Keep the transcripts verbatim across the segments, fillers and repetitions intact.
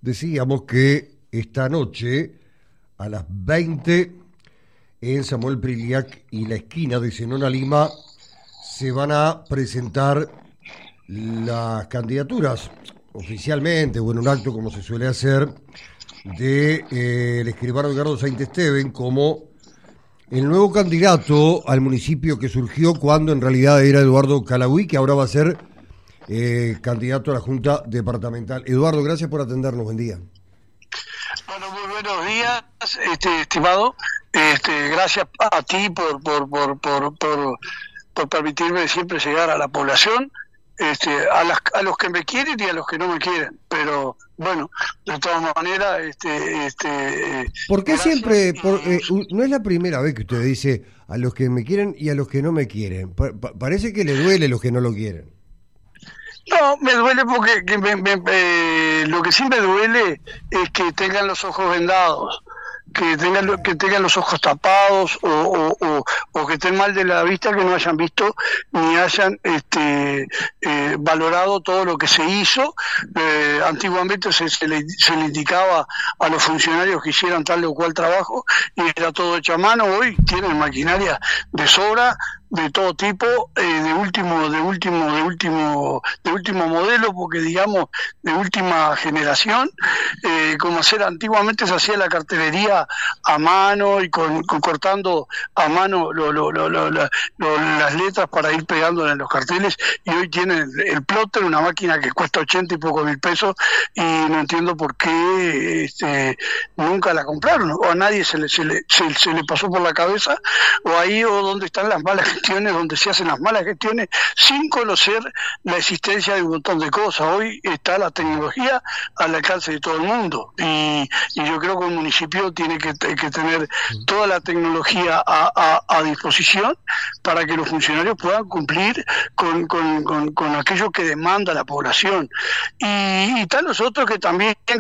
decíamos que esta noche a las veinte en Samuel Priliac y la esquina de Zenón a Lima se van a presentar las candidaturas oficialmente o en un acto como se suele hacer de eh, el escribano Edgardo Saint-Esteban como el nuevo candidato al municipio que surgió cuando en realidad era Eduardo Calagüí, que ahora va a ser eh, candidato a la Junta Departamental. Eduardo, gracias por atendernos, buen día. Bueno, muy buenos días, este, estimado. Este, gracias a ti por, por, por, por, por, por permitirme siempre llegar a la población, este, a, las, a los que me quieren y a los que no me quieren. Pero bueno, de todas maneras, este, este. ¿Por qué siempre? Por, eh, no es la primera vez que usted dice a los que me quieren y a los que no me quieren. Pa- pa- parece que le duele a los que no lo quieren. No, me duele porque que me, me, eh, lo que sí me duele es que tengan los ojos vendados, que tengan que tengan los ojos tapados o, o, o, o que estén mal de la vista, que no hayan visto ni hayan este eh, valorado todo lo que se hizo. Eh, antiguamente se, se, le, se le indicaba a los funcionarios que hicieran tal o cual trabajo y era todo hecho a mano. Hoy tienen maquinaria de sobra, de todo tipo, eh, de último, de último, de último, de último modelo, porque digamos de última generación, eh, como hacer antiguamente se hacía la cartelería a mano y con, con cortando a mano lo, lo, lo, lo, lo, lo, las letras para ir pegándolas en los carteles, y hoy tienen el, el plotter, una máquina que cuesta ochenta y poco mil pesos, y no entiendo por qué este, nunca la compraron, o a nadie se le, se le, se, se le pasó por la cabeza, o ahí o donde están las malas gestiones, donde se hacen las malas gestiones sin conocer la existencia de un montón de cosas. Hoy está la tecnología al alcance de todo el mundo y, y yo creo que un municipio tiene que, que tener toda la tecnología a, a, a disposición para que los funcionarios puedan cumplir con, con, con, con aquello que demanda la población. Y, y están los otros que también que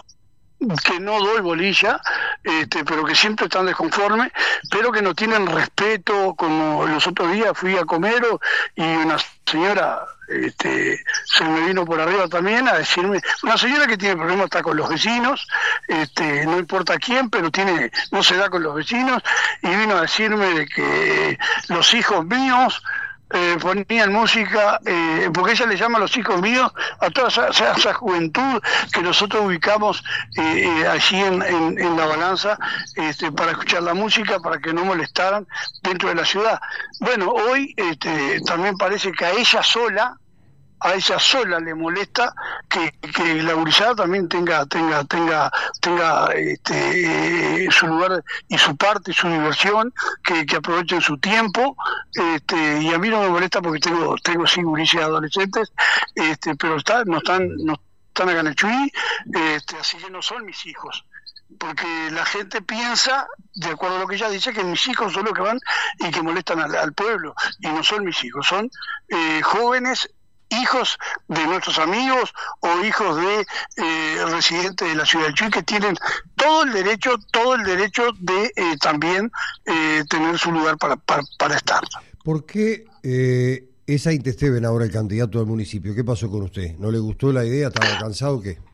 que no doy bolilla, este, pero que siempre están desconformes, pero que no tienen respeto. Como los otros días fui a Comero y una señora este, se me vino por arriba también a decirme, una señora que tiene problemas está con los vecinos, este, no importa quién, pero tiene, no se da con los vecinos, y vino a decirme de que los hijos míos Eh, ponían música, eh, porque ella le llama a los hijos míos a toda esa, esa, esa juventud que nosotros ubicamos eh, eh, allí en, en, en la balanza, este, para escuchar la música, para que no molestaran dentro de la ciudad. Bueno, hoy este, también parece que a ella sola, a ella sola le molesta que, que la gurizada también tenga tenga tenga tenga este, eh, su lugar y su parte y su diversión, que, que aprovechen su tiempo, este, y a mí no me molesta porque tengo tengo sí gurises adolescentes, este, pero está, no están no están acá en el Chuy, este, así que no son mis hijos, porque la gente piensa, de acuerdo a lo que ella dice, que mis hijos son los que van y que molestan al, al pueblo, y no son mis hijos, son eh, jóvenes, hijos de nuestros amigos o hijos de eh, residentes de la ciudad de Chuy, que tienen todo el derecho, todo el derecho de eh, también eh, tener su lugar para, para, para estar. ¿Por qué eh, es Saint-Esteban ahora el candidato al municipio? ¿Qué pasó con usted? ¿No le gustó la idea? ¿Estaba cansado o qué?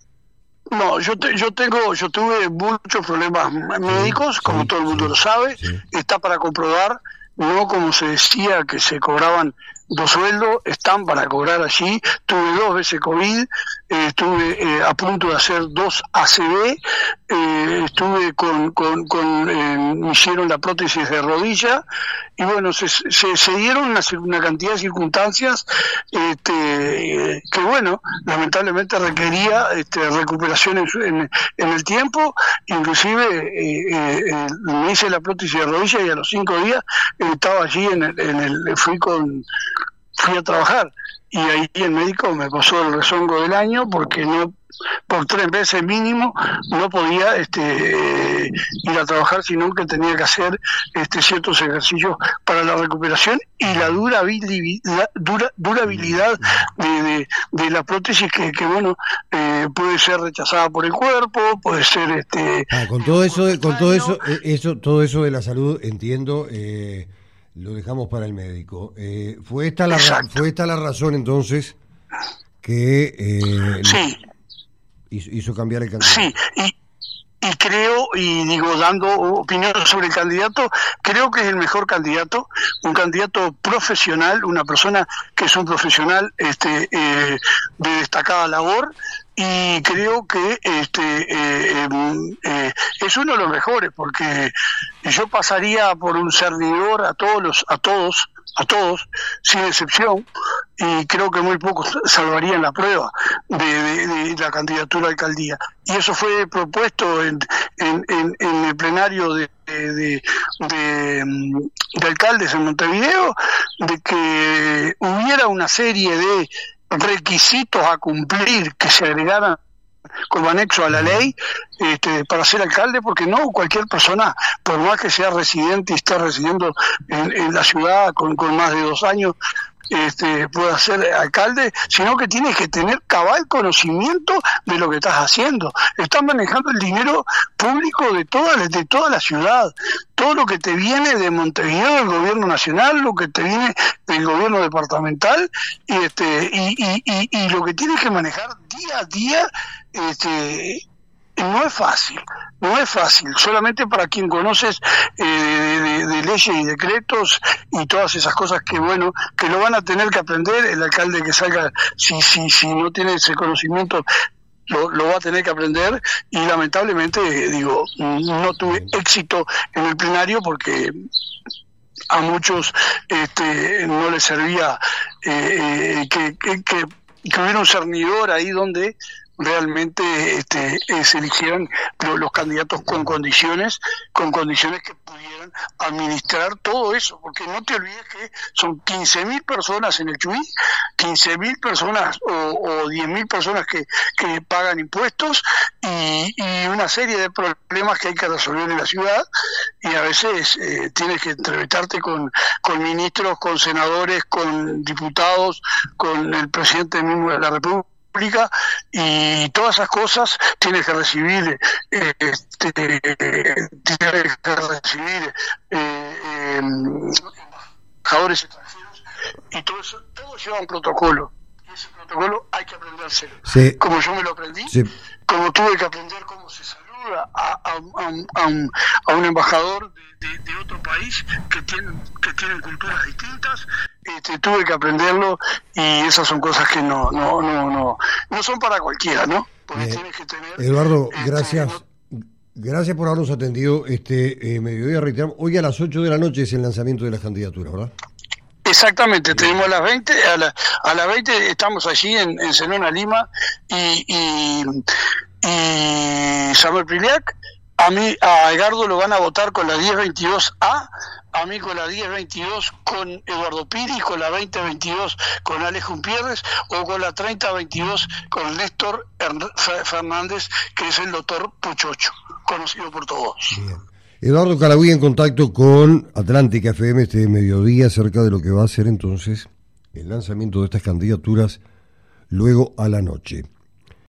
No, yo te, yo tengo, yo tuve muchos problemas médicos, sí, como sí, todo el mundo sí, lo sabe, sí. Está para comprobar, no como se decía que se cobraban dos sueldos, están para cobrar allí. Tuve dos veces COVID, eh, estuve eh, a punto de hacer dos A C V, eh, estuve con, con, con eh, me hicieron la prótesis de rodilla, y bueno, se, se, se dieron una, una cantidad de circunstancias este, eh, que bueno, lamentablemente requería este, recuperación en, en, en el tiempo. Inclusive eh, eh, me hice la prótesis de rodilla y a los cinco días eh, estaba allí en el, en el fui con fui a trabajar, y ahí el médico me pasó el rezongo del año porque no, por tres veces mínimo no podía este, ir a trabajar, sino que tenía que hacer este, ciertos ejercicios para la recuperación y la durabilidad, dura, durabilidad de, de, de la prótesis, que, que bueno, eh, puede ser rechazada por el cuerpo, puede ser este ah, con todo eso, con todo eso, eso, todo eso de la salud, entiendo. eh... Lo dejamos para el médico. Eh, ¿fue esta la ra- fue esta la razón entonces que eh, sí. Hizo, hizo cambiar el candidato. Sí, y, y creo, y digo, dando opinión sobre el candidato, creo que es el mejor candidato, un candidato profesional, una persona que es un profesional este, eh, de destacada labor, y creo que este eh, eh, es uno de los mejores, porque yo pasaría por un servidor a todos los, a todos, a todos, sin excepción, y creo que muy pocos salvarían la prueba de, de, de la candidatura a alcaldía. Y eso fue propuesto en, en, en, en el plenario de, de, de, de, de alcaldes en Montevideo, de que hubiera una serie de requisitos a cumplir que se agregaran como anexo a la ley este, para ser alcalde, porque no cualquier persona, por más que sea residente y esté residiendo en, en la ciudad con, con más de dos años, este, pueda ser alcalde, sino que tienes que tener cabal conocimiento de lo que estás haciendo. Estás manejando el dinero público de toda, de toda la ciudad, todo lo que te viene de Montevideo, del gobierno nacional, lo que te viene del gobierno departamental, y este y, y, y, y lo que tienes que manejar día a día, este no es fácil, no es fácil, solamente para quien conoces eh, de, de leyes y decretos y todas esas cosas que bueno, que lo van a tener que aprender el alcalde que salga, si si si no tiene ese conocimiento, lo, lo va a tener que aprender, y lamentablemente, digo, no tuve éxito en el plenario porque a muchos este no les servía eh, que, que, que, que hubiera un cernidor ahí donde realmente este, eh, se eligieran los, los candidatos con condiciones, con condiciones que pudieran administrar todo eso, porque no te olvides que son quince mil personas en el Chuy, quince mil personas o, o diez mil personas que, que pagan impuestos, y, y una serie de problemas que hay que resolver en la ciudad, y a veces eh, tienes que entrevistarte con, con ministros, con senadores, con diputados, con el presidente mismo de la República, y todas esas cosas tienes que recibir eh, este, tienes que recibir eh, eh, embajadores extranjeros, y todo eso, todo lleva un protocolo, y ese protocolo hay que aprendérselo, sí. Como yo me lo aprendí, sí. Como tuve que aprender cómo se saluda a, a, a, un, a, un, a un embajador de, de, de otro país que tienen, que tienen culturas distintas. Este, tuve que aprenderlo, y esas son cosas que no no no no no son para cualquiera, ¿no? Porque eh, tienes que tener. Eduardo, este, gracias. No... Gracias por habernos atendido este eh, mediodía. Reiteramos, hoy a las ocho de la noche es el lanzamiento de las candidaturas, ¿verdad? Exactamente, tenemos a las veinte, a, la, a las veinte estamos allí en, en Zenona, Lima, y, y, y Samuel Priliac. A mí, a Edgardo lo van a votar con la diez veintidós A, a mí con la diez veintidós con Eduardo Piri, con la veinte veintidós con Alex Jumpierres, o con la treinta veintidós con Néstor Fernández, que es el doctor Puchocho, conocido por todos. Bien. Eduardo Calabuy en contacto con Atlántica F M este mediodía acerca de lo que va a ser entonces el lanzamiento de estas candidaturas luego a la noche.